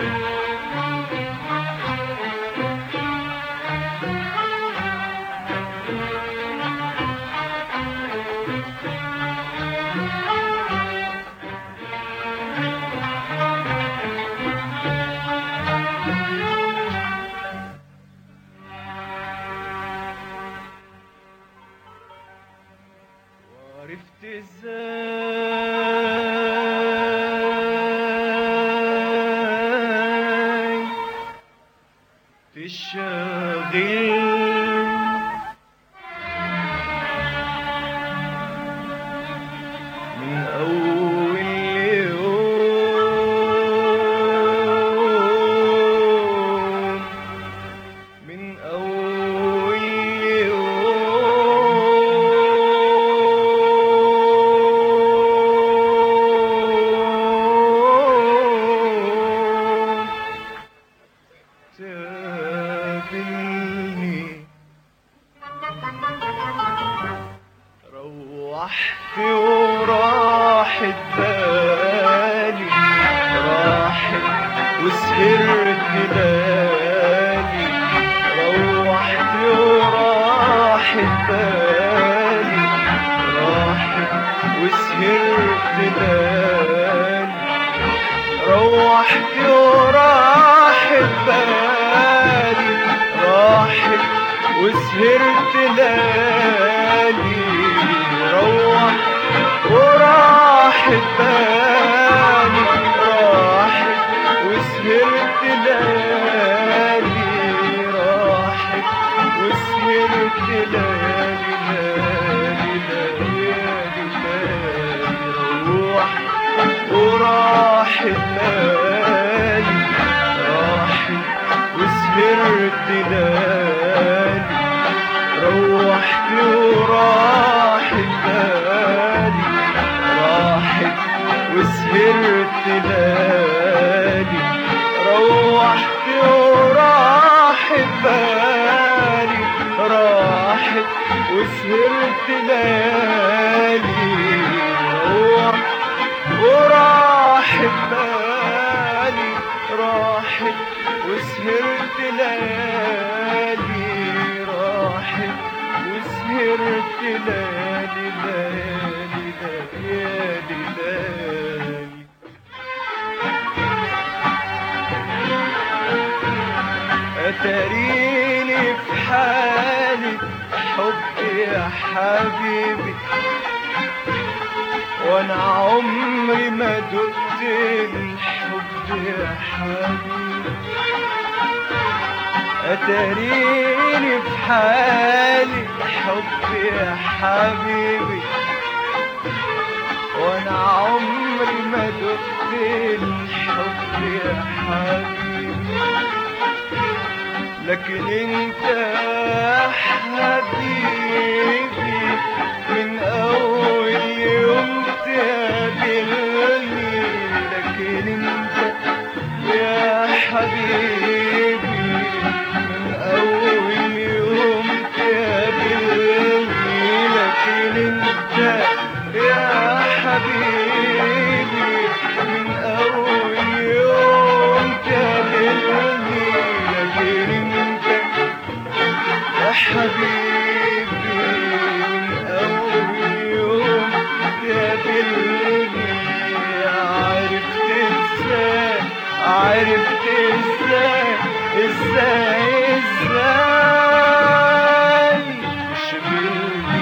عرفت ازاي تشغل من اول يوم، من اول تقابلني. روحت وراحت بالي، راحت وسهرت ليالي. روحت وراحت بالي، راحت وسهرت ليالي. روحت وراحت بالي، راحت وسهرت ليالي. روحت وراحت بالي، راحت وسهرت ليالي. راحت وسهرت ليالي، ليالي ليالي ليالي. روحت وراحت بالي، راحت وسهرت ليالي. روحت وراحت بالي، راحت وسهرت ليالي. روحت وراحت بالي، راحت وسهرت ليالي. وراحت بالي، راحت وسهرت ليالي. راحت وسهرت ليالي، ليالي ليالي ليالي. أتريني في حالة حب يا حبيبي، وانا عمري ما دقت الحب يا حبيبي. أتريني في حالي حب يا حبيبي، وانا عمري ما دقت الحب يا حبيبي. لكن انت يا حبيبي من اول يوم تقابلني. لكن انت يا حبيبي من اول يوم تقابلني. لكن انت يا حبيبي من اول يوم تقابلني. لكن انت يا حبيبي من اول يوم تقابلني. عرفت ازاي، عرفت ازاي، ازاي ازاي تشغلني.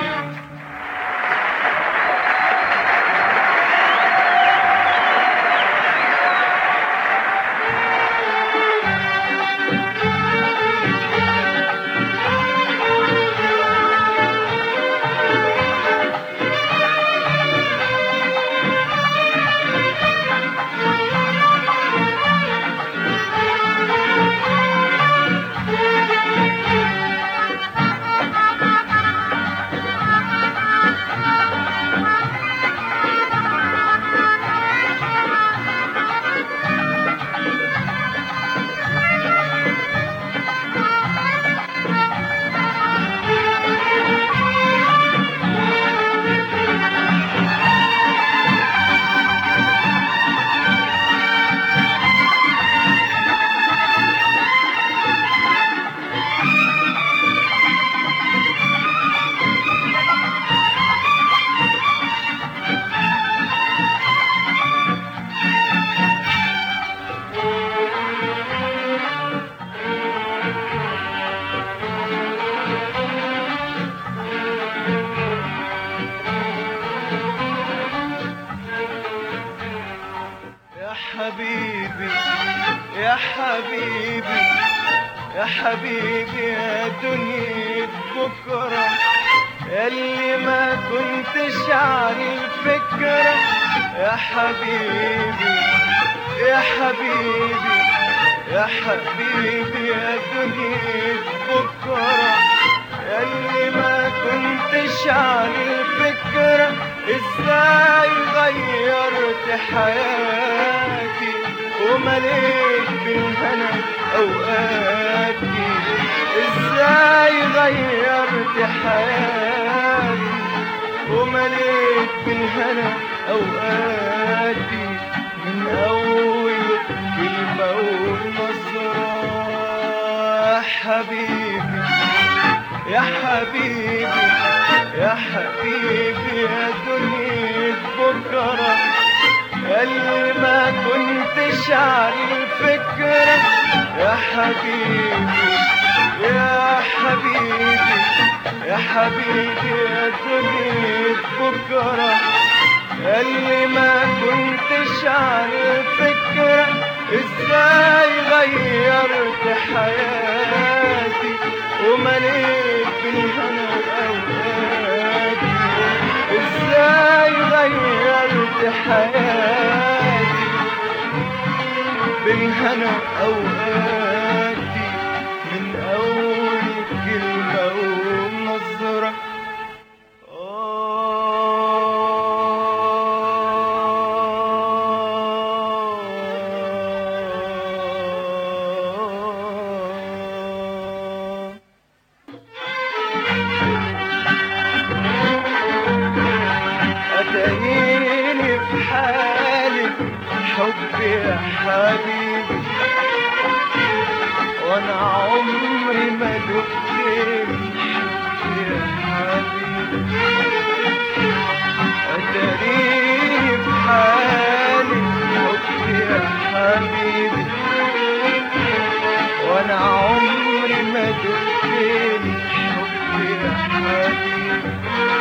حبيبي يا حبيبي يا حبيبي يا دنيا بكرة، اللي ما كنتش على الفكرة. يا حبيبي يا حبيبي يا حبيبي يا دنيا بكرة، اللي ما كنتش على الفكرة. ازاي غيرت حياتي ومليت بالهنا اوقاتي، ازاي غيرت حياتي ومليت بالهنا اوقاتي، من اول كلمة ونظرة. حبيبي يا حبيبي يا حبيبي يا دنيا بكرة، اللي ما كنتش على الفكرة. يا حبيبي يا حبيبي يا حبيبي يا دنيا بكرة، اللي ما كنتش على الفكرة. ازاي غيرت حياتي ومليت بالهنا اوقاتي، ازاي غيرت حياتي بالهنا اوقاتي، من اول كلمة ونظرة. أتهيني في حالي حبي يا حبيبي، وانا عمري ما دقت الحب يا حبيبي. أتهيني في حالي حبي يا حبيبي، وانا عمري ما دقت الحب يا حبيبي.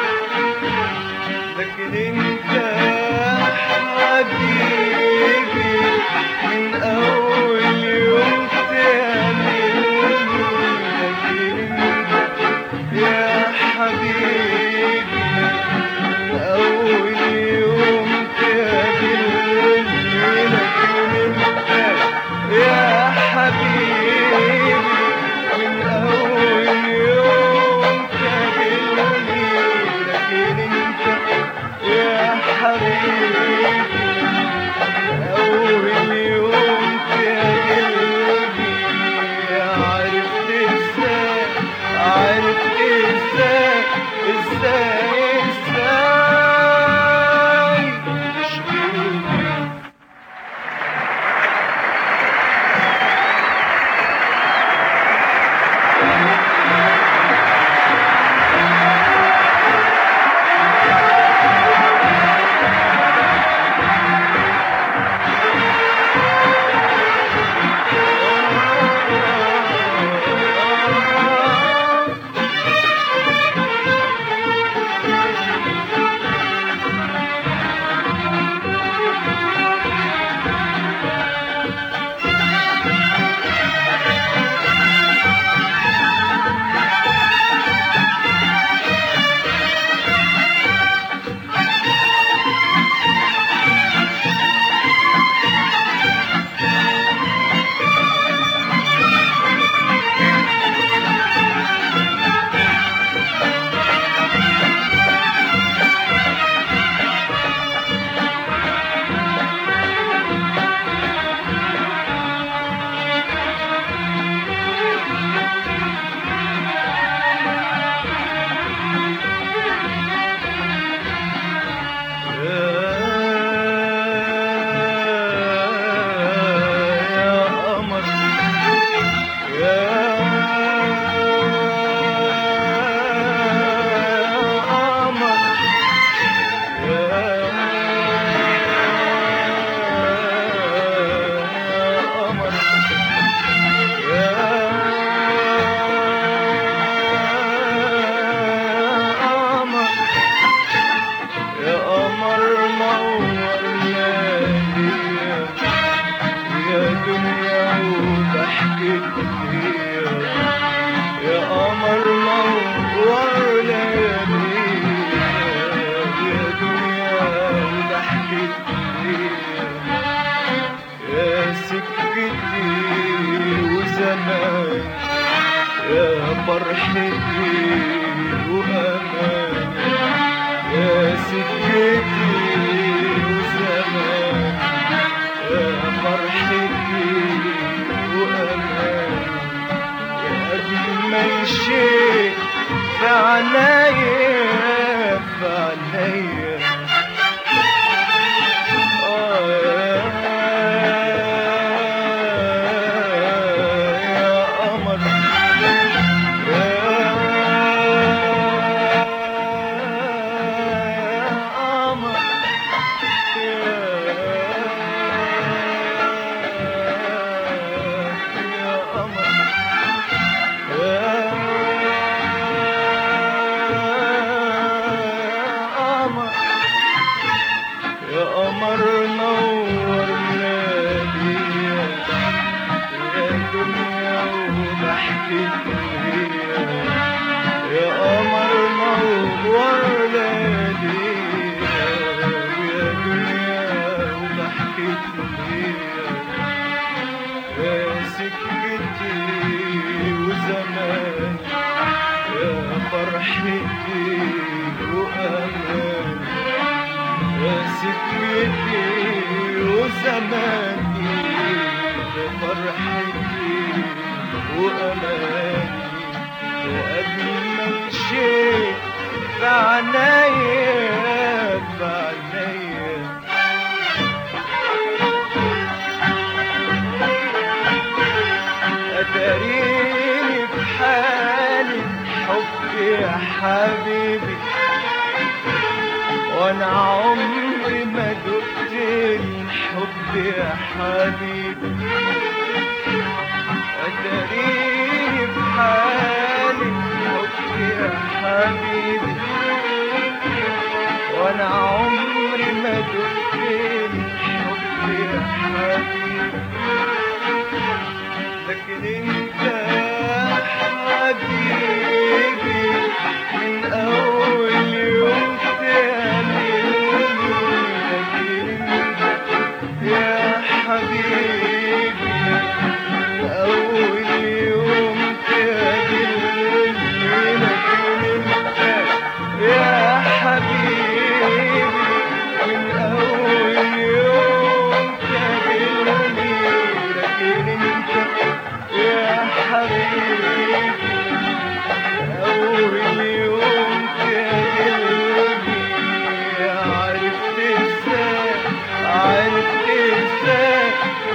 لكن انت يا حبيبي من اول يوم تعملني، لكن انت يا حبيبي من اول يوم تعملني، لكن انت يا حبيبي من اول يوم تعملني. وضحكت ليا يا قمر نور ليالينا يا دنيا وضحكت ليا يا سكتي وزمان يا فرحتي وأماني يا سكتي وزمان يا فرحتي وأماني يا أجمل شيء في عنايا في عنايا يا قمر نور لياليا يا دنيا وضحكت ليا يا قمر نور لياليا يا دنيا وضحكت ليا يا سكتي وزمان يا فرحتي وأماني يا سكتي وزماني يا فرحتي وأماني يا أجمل شيء في عنايا في عنايا أتاريني في حالي حب يا حبيبي وانا عمري ما دقت الحب يا حبيبي اتاريني في حالي حب يا حبيبي وانا عمري ما دقت الحب يا حبيبي لكن انت يا حبيبي من اول يوم يا حبيبي أول يوم تقابلني لكن انت يا حبيبي من أول يوم تقابلني لكن انت يا حبيبي أول يوم تقابلني عرفت ازاي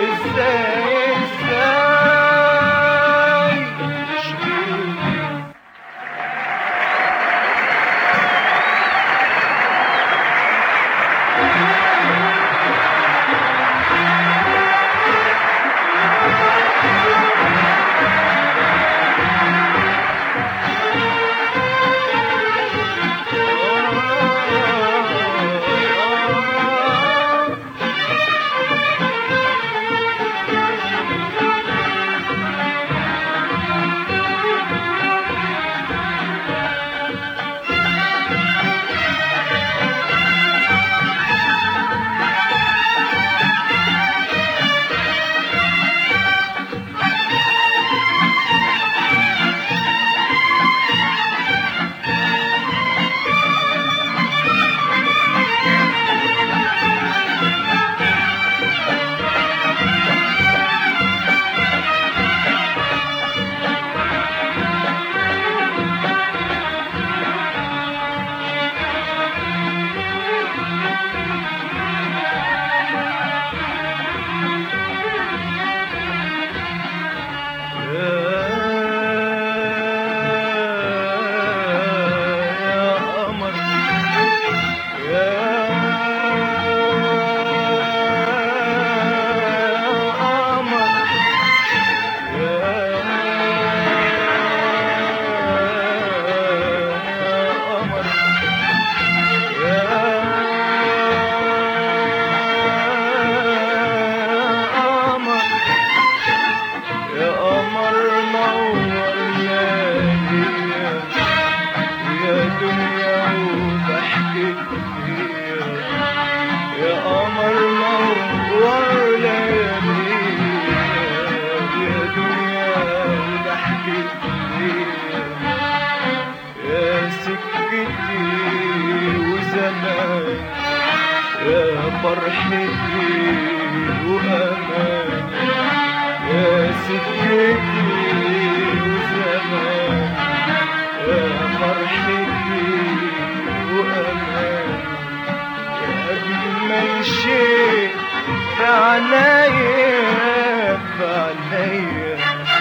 عنايا بعنايا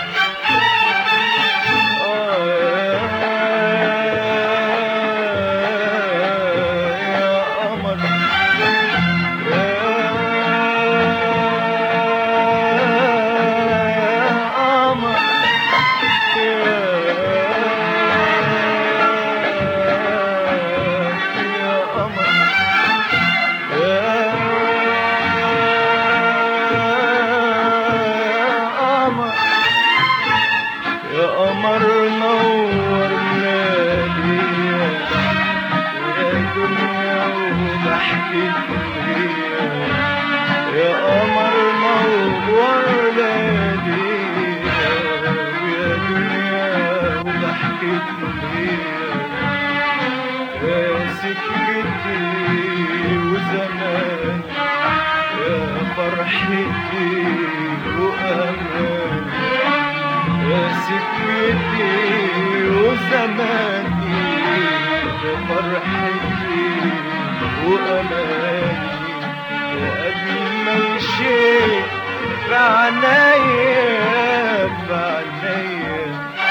يا قمر يا قمر نور لياليا يا دنيا وضحكت فيا يا قمر نور لياليا يا دنيا وضحكت فيا يا سكتي وزمان يا فرحتي وأماني يا سكتي وزماني يا فرحتي وأماني يا أجمل شيء في عنايا بعنايا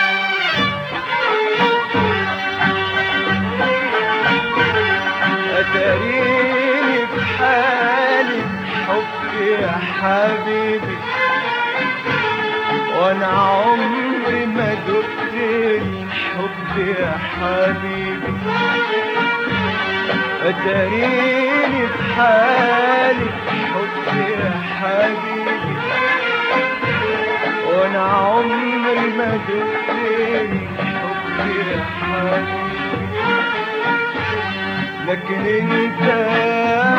أتاريني في حالي حبي يا حبيبي وانا عمري ما دقت الحب يا حبيبي اتاريني في حالي حب يا حبيبي وانا عمري ما دقت الحب يا حبيبي لكن انت